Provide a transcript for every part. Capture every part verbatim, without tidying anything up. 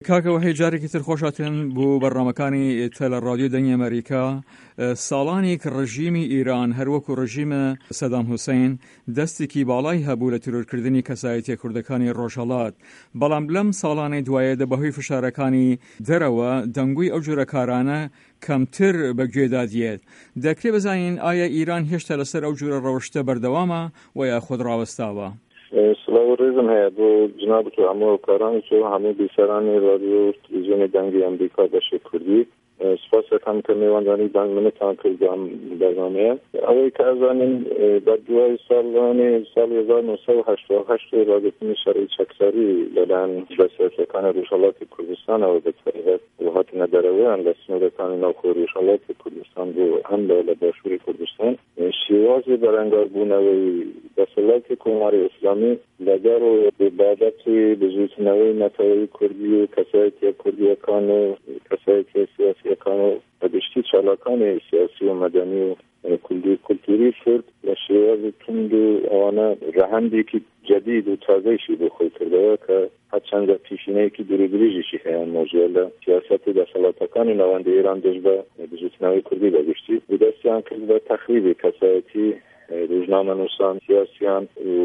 کاکەوە جارێکی تر خۆشاتن بۆ بەڕامەکانی تەلەڕادیۆ دەنگی ئەمریکا. ساڵانێک ڕژیمی ئیران هەروەکو ڕژیمە سەدام حوسێن دەستێکی باڵای هەبوو لە ترۆرکردنی کەسایەتیە کوردەکانی ڕۆژهەڵات، بەڵام لەم ساڵانەی دوایەدا بەهۆی فشارەکانی دەرەوە دەنگووی ئەو جۆرە کارانە کەمتر بەگوێدا دێت. دەکرێت بزانین ئایا ئیران هێشتا لەسەر ئەو جۆرە ڕەوشتە بەردەوامە و یا خۆت ڕاوەستاوە؟ سلااو ڕێزم هەیە بۆ جناب و هەموو کارانی تۆ هەموو بیسەرانی رادیۆ و تەلەڤیزیۆنی دەنگی ئەمریکا بەشی کوردی سپاس دەکەم کە میوانداری دەنگ منتان کردم بەرنامەیە. ئەوەی کە ئەزانین بە دوای ساڵانی ساڵی هەزار و نۆسەد و هەشتا و هەشت ڕاگررتنی شەڕی چەکسەری لەلایەن بەسەرەتەکانی ڕۆژهەڵاتی کوردستانەوە بەتایبەت هاتنە دەرەوەیان لە سنوورەکانی ناوخۆی ڕۆژهەڵاتی کوردستان بۆ هەم لە باشووری کوردستان شێوازی بەرەنگاربوونەوەی دەسەڵاتی کۆماری ئیسلامی لەگەڵ بابەتی بزوتنەوەی نەتەوەی کوردی و کەسایەتیە کوردیەکان و کەسایەتیە سیاسیەکان و بەگشتی چالاکانی سیاسی و مەدەنی و کولتوری کورد لە شێوازی تند و ئەوانە ڕەهەندێکی جەدید و تازەیشی بۆ خۆی کردەوە کە هەرچەندە پیشینەیەکی دوورودرێژیشی هەیە مۆژوە لە سیاسەتی دەسەڵاتەکانی ناوەندی ئێران دەست بە بزوتنەوەی کوردی بەگشتی و دەستیان کرد بە تەخریبی کەسایەتی روزنامە نووسان سیاسیان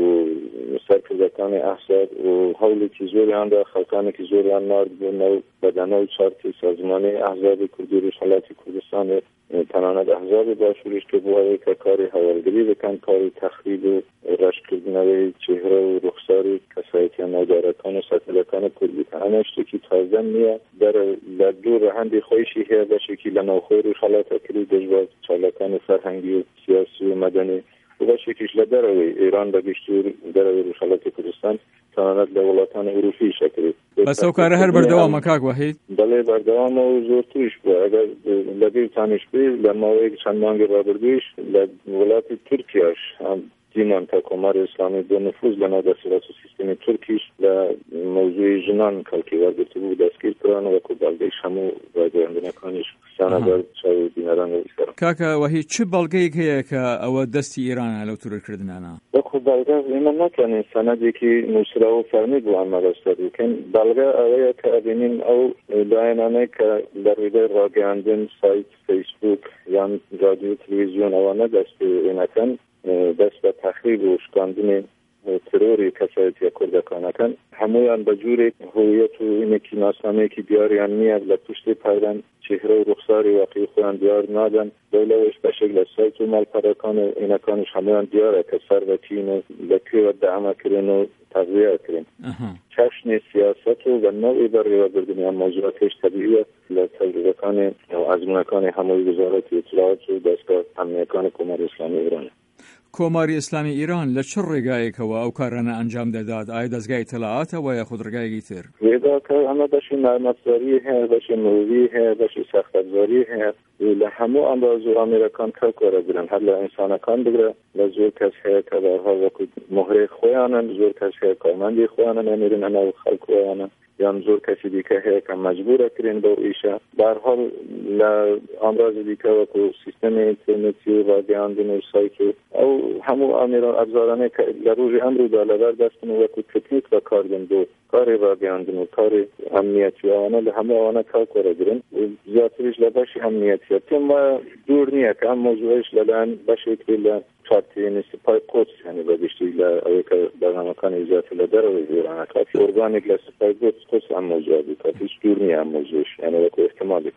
و سەرکردەکانی ئەحزاب و هەوڵێکی زۆریاندا خەڵکانێکی زۆریان نارد بوونەوە بەدەنە و چارتی سازمانی ئەحزابی کوردی ڕۆژهەڵاتی کوردستان تەنانەت ئەحزابی باشووریش کە بۆ ئەوەی کە کاری هەوڵگری بکەن کاری تەخریب و ڕەشکردنەوەی چێهرە و ڕوخساری کەسایەتیان ناودارەکان و سەتەلەکانی کوردی کە ئەمە شتێکی تازە نییە دەرە لە دوو ڕەهەندی خۆیشی هەیە بەشێکی لە ناوخۆی ڕۆژهەڵاتەکانی دەژبات چالاکانی فەرهەنگی و سیاسی و مەدەنی و بەشێکیش لە دەرەوەی ئێران بەگشتی و دەرەوەی ڕۆژهەڵاتی کوردستان تەنانەت لە وڵاتانی ئەوروپی شەکرێت. بەس ئەو کارە هەر بەردەوامە کاک وەحید؟ بەڵێ بەردەوامە و زۆر تویش بووە. ئەگەر لەبیرتانیش بێ لە ماوەیەک چەند مانگی ڕابردوویش لە وڵاتی تورکیاش دیمان تا کۆماری ئیسلامی بۆ نفوذ لەناو دەسەڵات و سیستەمی تورکیش لە مەوزوعی ژنان کەڵکی وەرگرتە بوو دەستگیر کردن وەکو بەڵگەیش هەموو ڕاگەیاندنەکانیش سیانە بەر چاوی بینەرانی ئیسلام. کاکە وەحید چ بەڵگەیەک هەیە کە ئەوە دەستی ئێرانە لەو تورکردنانە؟ وەکو بەڵگە ئێمە ناکەنین سەنەدێکی نووسراوە فەرمی بۆ ئەمە بەستەر بکەین. بەڵگە ئەوەیە کە ئەبینین ئەو لایەنانەی کە لە ڕێگەی ڕاگەیاندن سایت فەیسبوک یان رادیۆ تەلەڤیزیۆن ئەوانە دەست پێێنەکەن دەست بە تەخریب و شکاندنی ترۆری کەسایەتیە کوردەکانەکەن هەمویان بە جوورێک هویەت و ئینێکی ناسنامەیەکی دیاریان نییە لە پشتی پایدان چهرە و ڕوخساری واقعی خۆیان دیار نادەن دەولەوەش بەشێک لە سایت و ماڵپەڕەکان و ئینەکانش هەمویان دیارە کە سەربەتین و لەکوێوە دەعمەکردن و تەغذیەکردن. چەشنی سیاسەت و بە نەوعی بەڕێوەبردنیان مۆزوعاتێش تەبیعیە لە تەجروبەکانی و ئەزمونەکانی هەمووی وزارەتی ئیطلاعات و دەستگاه ئەمنیەکانی کۆماری ئیسلامی ئێران. کۆماری ئیسلامی ئیران لە چ ڕێگایەکەوە ئەو کارانە ئەنجام دەدات؟ ئایا دەستگای ئیطلاعاتەوە یا خود ڕێگایەکی تر؟ ڕێگاکە ئەمە بەشی نارمەتزاری هەیە بەشی مرۆڤی هەیە بەشی سەختەفزاری هەیە لە هەموو ئەنداز و ئامێرەکان کەلکۆرەگرن هەر لە ئینسانەکان بگرە لە زۆر کەس هەیە کە بەرها وەکو مهرەی خۆیانن زۆر کەس هەیە کارمەندی خۆیانن ئەمێرن ناو خەڵکۆیانە یان زۆر کەسی دیکە هەیە کە مەجبورەکرێن بەو ئیشە بەرحاڵ لە ئامڕازی دیکە وەکو سیستەمی ئینترنێتی و ڕاگەیاندن و سایت و ئەو هەموو ئامێرە ئەبزارانەی کە لە ڕۆژی ئەمڕۆدا لەبەر دەستن و وەکو تکنیک بەکاردن بۆ کاری ڕاگەیاندن و کاری ئەمنیەتی ئەوانە لە هەموو ئەوانە کەلکۆرەگرن زیاتریش لە بەشی ئەمنیەتیە پێم وایە دوور نییە کە ئەم مۆزوعش لەلایەن بەشێکی لە چارتێنی سپای قۆدس یعنی بەگشتی لە ئەوەی کە بەرنامەکانی زیاتر لە دەرەوەی ئێرانە کاتی ئۆرگانێک لە سپای قۆدس ئەم مۆزوع بکات هیچ دوور نییە ئەم مۆزوعش یعنی وەکو احتیمالێک.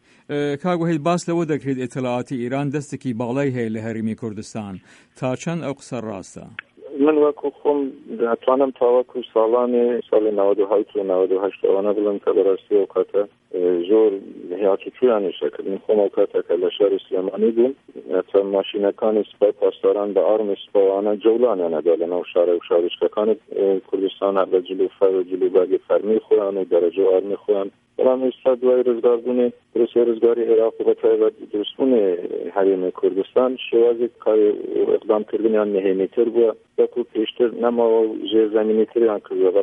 کاک وەحید باس لەوە دەکرێت ئیطلاعاتی ئیران دەستێکی باڵای هەیە لە هەرێمی کوردستان تا چەند ئەو قسە ڕاستە؟ من وەکو خۆم دەتوانم تاوەکو ساڵانی ساڵی نەوەد و هەوت و نەوەد و هەشت ئەوانە بڵم کە بەڕاستی ئەو کاتە زۆر هاتوچویانیشە کردن خۆم ئەو کاتەکە لە شاری سلێمانی بووم تا ماشینەکانی سپای پاسداران بە ئارمی سپاوانە جەولانیانەدا لەناو شارە و شارۆچکەکانی کوردستانە بە جلوفەر و جلوبەرگی فەرمی خۆیان و دەرەجە و ئارمی خۆیان بەڵام ئێستا دوای ڕزگاربوونی دروستی ڕزگاری عێراق و بەتایبەت دروستبوونی هەرێمی کوردستان شێوازی کاری ئەقدامکردنیان نهێنیتر بووە وەکو پێشتر نەماوە و ژێرزەمینیتریان کردووە بەڵام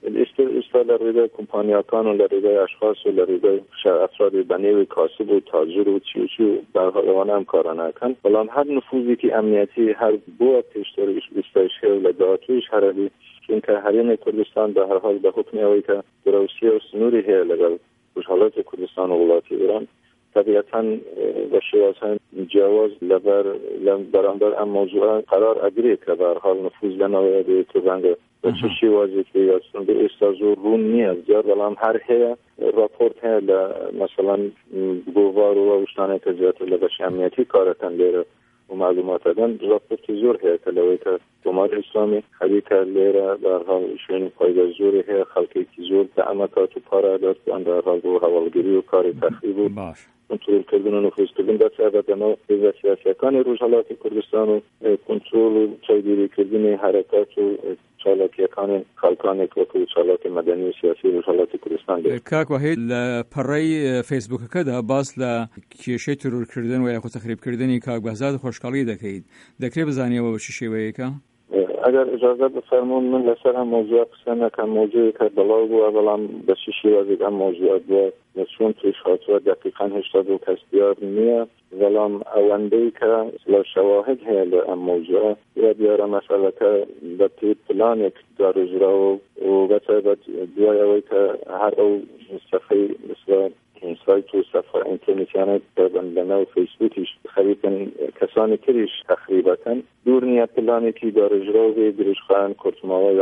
استاد لرده کمپانیاکان و لرده اشخاص و لرده افراد بنیوی کاسب و تاجر و چی و چی در حال آن هم کارانه کن بلان هر نفوذی که امنیتی هر بود پیشترش بستایشه و لداتویش هرهی چون که حریم کردستان به هر حال به حکم اوی که دروسی و سنوری هی لگل خوشحالات کردستان و ولاتی ایران طبیعتاً و شوازهای جواز لبر برانبر ام موضوع قرار اگری که به هر حال نفوذ لنوی به تبنگ و چه شوازی که یادستان به استازو رون نیاز زیاد ولام هر هی راپورت هی مثلا گووار و وشتانه که زیاد لبش امنیتی کارتن لیره و معلومات دادن راپورت زور هی تلوی که جمهور اسلامی خلیق لیره در حال شوین پایگاه زوری هی خلقی که زور دعمتات و پارا داد که در حال و حوالگیری و کار تخریب و کنترل کردن و نفوذ کردن در سبب ما به سیاسیکان روزحالات کردستان و کنترل و چایگیری کردن حرکات و چالاکیکان خلقان که چالاک مدنی و سیاسی روزحالات کردستان دید. کاک وحید لپرای فیسبوک کده باز لکیشه ترور کردن و یا خود تخریب کردنی کاک بهزاد خوشحالی دکید. دکری بزنی و چی شیوهی که؟ اگر اجازه بفرمون من لسر هم موضوع قصه نکن موضوعی که بلاو بود اولم به چی شیوازی هم موضوع بود نشون تویش خاطره دقیقا هشتاد و کس بیار نیه ولم اوندهی که شواهد هیل هم موضوع یا بیاره مسئله که به تیب پلان یک دار اجرا و بطه دوی اوی که هر او صفحه مثل این سایت و صفحه اینترنتیانه بندنه و فیسبوکیش خریدن کسانی کریش تخریبتن دور نیت پلانی که دار اجرا و گریش خواهن کرتماوه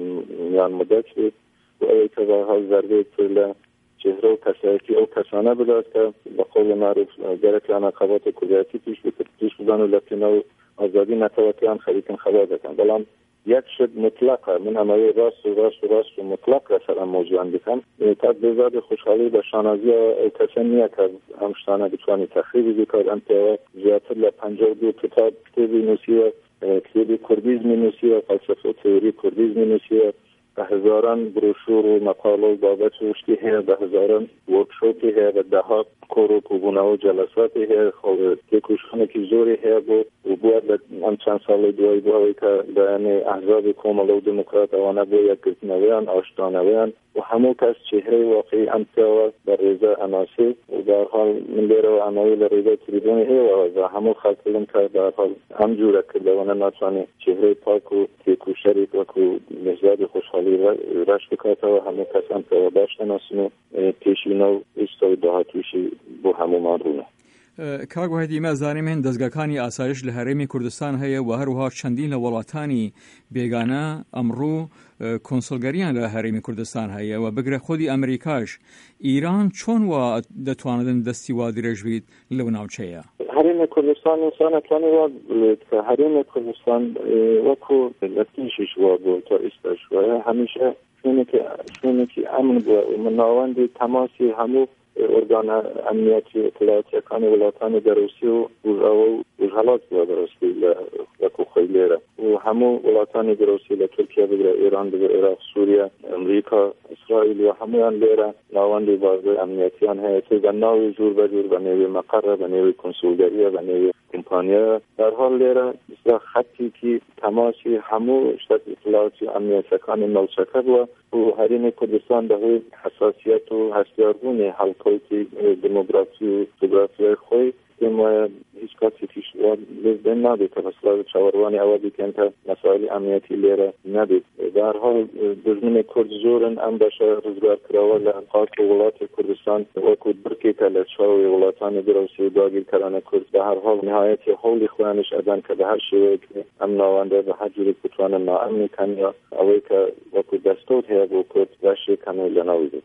یا مدت بود و اوی که به حال ضربه پرله چهره و کسایتی او کسانه بداد که به قول معروف گرک انقابات کلیاتی پیش بودن و لکنه و آزادی نتواتی هم خریدن خبر دکن بلان یک شد مطلقه من امایی راست و راست و راست و مطلق رسل موضوع اندیکم تا بزاد خوشحالی به شانازی او کسی نیه که همشتانه بتوانی تخریبی بکار انتوه زیادتر لپنجه دو کتاب کتابی نوسی و کتابی کردیزم نوسی و فلسفه و تئوری کردیزم نوسی و به هزاران بروشور و مقاله و بابت وشتی هست به هزاران ورکشوپی هست و ده ها کور و کوبونه و جلساتی هست خواه تکوشخانه که زوری هست و باید هم چند سال دوی باید که بیان احزاب کومل و دموکرات اوانه باید کردنویان آشتانویان و همو کس چهره واقعی امتیاوه در ریزه اناسی و در حال من لیره و انایی لریزه تریبونی هست و همو خلقلم که در حال هم جوره کرده و نتوانی چهره پاک و تیکو شریک و که نزداد خوشحال رشت بکاته و همه کس هم که داشتن اسمو پیشینه و ایستای دهاتوشی بو همو من رونه. کاک وحیدی ما زانیم هن دزگاکانی آسایش لحرمی کردستان هیا و هروها چندین لولاتانی بیگانه امرو کنسولگریان لحرمی کردستان هیا و بگره خودی امریکاش ایران چون و دتواندن دستی وادی رجوید لوناوچه حریم کردستان انسان اتوانی واد که حریم کردستان وکو لطیشش واد تا استش و همیشه شونه که شونه که امن بود مناوند تماسی همو ارگان امنیتی اطلاعاتی کانی ولایتان دروسی و وزحالات بود دروسی لکو خیلیره و همو ولایتان دروسی لترکیه بگره ایران بگره عراق سوریه امریکا اسرائیل و همویان لیره ناواندی بازه امنیتیان هیتی و ناوی جور بجور و نیوی مقره و نیوی کنسولگریه و نیوی کمپانیه در حال لیره مثل خطی که تماسی همو اشتاد اطلاعاتی امنیتی کانی نوچکه بود و حریم کردستان به حساسیت و هستیارگونی حلقوی دموگرافی و جغرافی خوی که ما هیچ کسی پیش لزدن ندید که مثلا چواروانی اوادی که انتا مسائل امنیتی لیره ندید در حال دزمین کرد زورن ام باشه رزگار کراوال لحقات و ولات کردستان وکود برکی که لچاوی ولاتان دروسی و داگیر کرانه کرد به هر حال نهایتی حولی خوانش ادن که به هر شوی که ام نوانده به هر جوری بتوانه ناامنی کن یا اوی که وکود دستود هیا بو کرد وشی کنو لناوی بکن.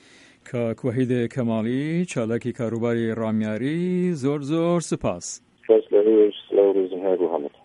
کاک وحید کمالی چالاکی کاروباری رامیاری زور زور سپاس. سپاس لهویش سلاو روزم های رو همت.